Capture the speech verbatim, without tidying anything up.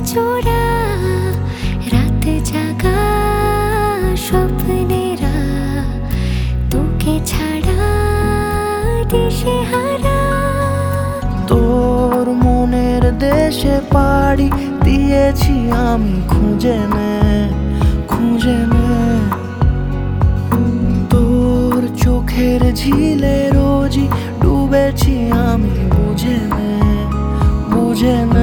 চোরা রাত জাগা স্বপ্নেরা তোকে ছাড়া দিশেহারা। তোর মনের দেশে পাড়ি দিয়েছি আমি, খুঁজে নে খুঁজে নে। তোর চোখের ঝিলে রোজই ডুবেছি আমি, বুঝে নে বুঝে নে।